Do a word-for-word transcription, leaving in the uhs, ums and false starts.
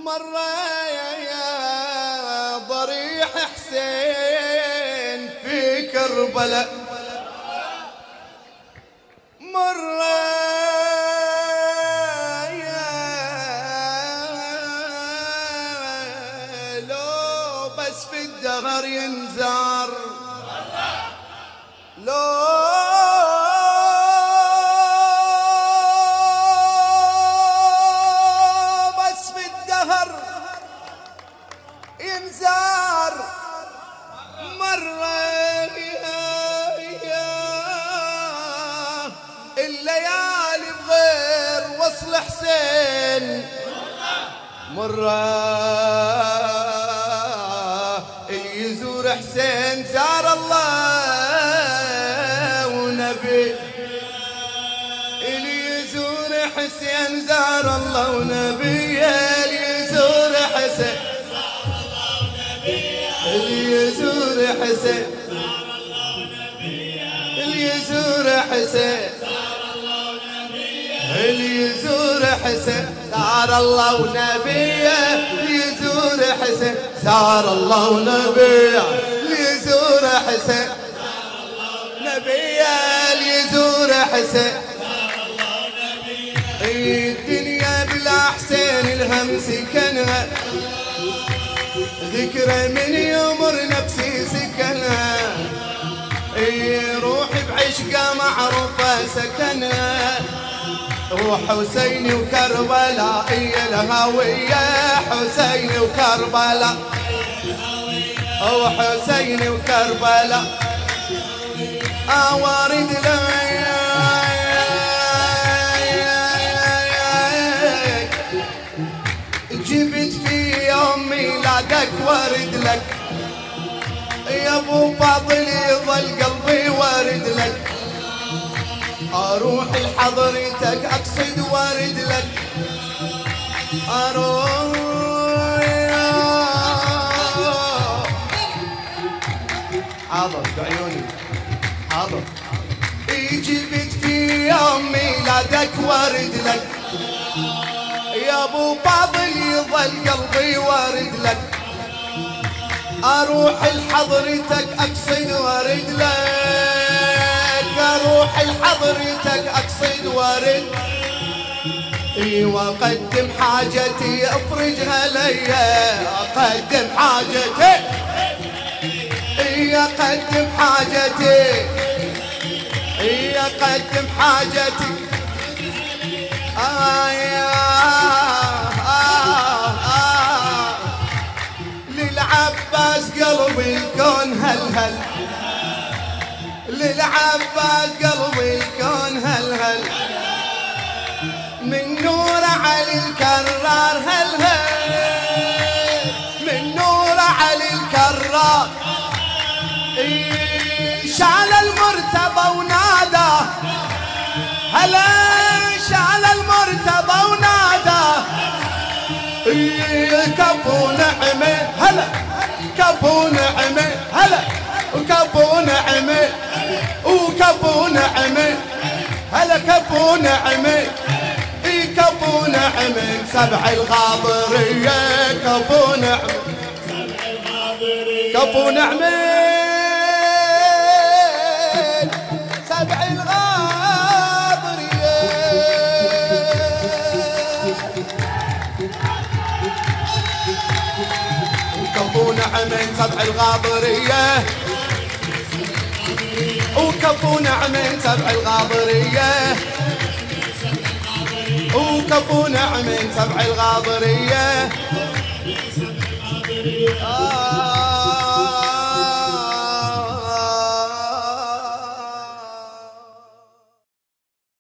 مرة يا ضريح حسين في كربلاء، مرة يا لو بس في الدهر ينزار، لو بس في الدهر ينزار، مرة الليالي بغير وصل حسين، مرة يزور حسين زار الله ونبي، اللي يزور حسين زار الله ونبي، اللي يزور حسين، اللي يزور حسين، اللي يزور حسين، اللي يزور حسين زار الله ونبيه، اللي يزور حسين زار الله ونبيه، اللي يزور حسين نبيه، اللي يزور حسين. الدنيا بلا حسين الهم سكنها، ذكرى من يمر نفسي سكنها، روحي بعشقه معروفه سكنها، روح حسيني وكربلاء يا الهوية، حسيني وكربلاء، او حسيني وكربلاء، اوارد لك جبت في يوم ميلادك وارد لك، يا ابو فاضل يظل قلبي وارد لك، اروح لحضرتك اقصد وارد لك، اروح حاضر بعيوني حاضر، جبت في يوم ميلادك وارد لك، يا ابو فاضل يظل قلبي وارد لك، اروح لحضرتك اقصد وارد لك، اروح لحضرتك اقصد وارد، اي واقدم حاجتي افرجها ليا، اقدم حاجتي، اي اقدم حاجتي، اي اقدم حاجتي، آه يا آه آه للعباس قلبي الكون هلهل، للعباس قلبي الكون هلهل، من نور علي الكرار هلهل، من نور علي الكرار، شعل المرتضى ونادى، هلا شعل المرتضى ونادى، كفو نعمه هلا، كفو نعمه هلا، وكفو نعمه، وكفو نعمه هلا، كفو نعمه، اي كفو نعمه، سبع الغاضريه كفو نعمه، كفو نعمه، سبع الغاضريه، كفو نعمه سبع الغاضريه، وكفو نعمه سبع الغاضريه، وكفو نعمه سبع الغاضريه.